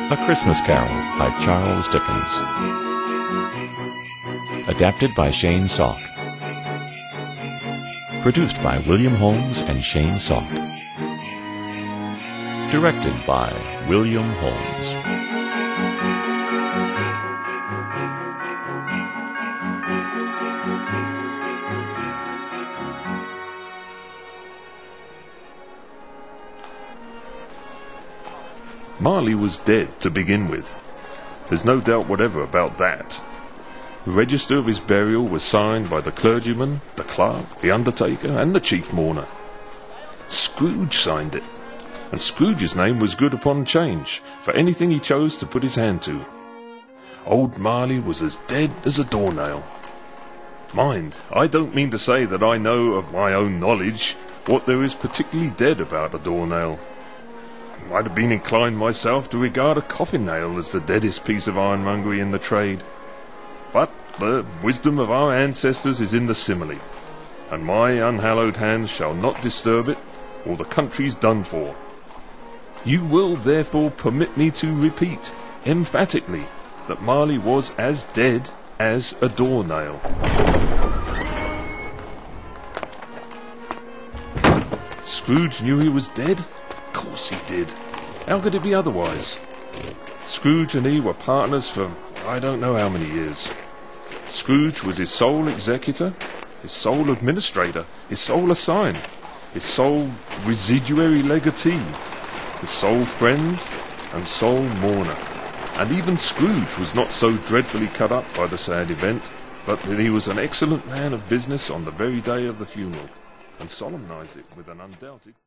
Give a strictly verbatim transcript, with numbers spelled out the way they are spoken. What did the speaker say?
A Christmas Carol by Charles Dickens. Adapted by Shane Salk. Produced by William Holmes and Shane Salk. Directed by William Holmes. Marley was dead to begin with. There's no doubt whatever about that. The register of his burial was signed by the clergyman, the clerk, the undertaker, and the chief mourner. Scrooge signed it, and Scrooge's name was good upon change for anything he chose to put his hand to. Old Marley was as dead as a doornail. Mind, I don't mean to say that I know of my own knowledge what there is particularly dead about a doornail. I'd have been inclined myself to regard a coffin nail as the deadest piece of ironmongery in the trade. But the wisdom of our ancestors is in the simile, and my unhallowed hands shall not disturb it, or the country's done for. You will therefore permit me to repeat, emphatically, that Marley was as dead as a doornail. Scrooge knew he was dead? Of course he did. How could it be otherwise? Scrooge and he were partners for I don't know how many years. Scrooge was his sole executor, his sole administrator, his sole assign, his sole residuary legatee, his sole friend and sole mourner. And even Scrooge was not so dreadfully cut up by the sad event, but that he was an excellent man of business on the very day of the funeral, and solemnized it with an undoubted